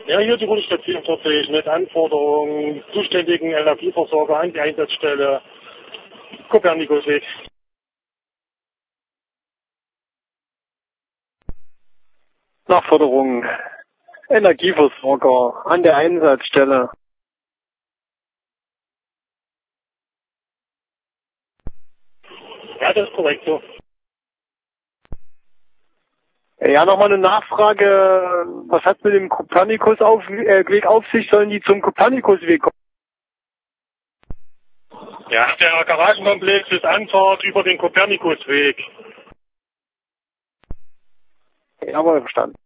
Ja, hier die Station 40 mit Anforderungen, zuständigen Energieversorger an die Einsatzstelle, Kopernikusweg. Nachforderungen, Energieversorger an der Einsatzstelle. Ja, das ist korrekt so. Ja, nochmal eine Nachfrage. Was hat mit dem Kopernikus-Weg auf sich? Sollen die zum Kopernikusweg kommen? Ja, der Garagenkomplex ist Anfahrt über den Kopernikusweg. Jawohl, verstanden.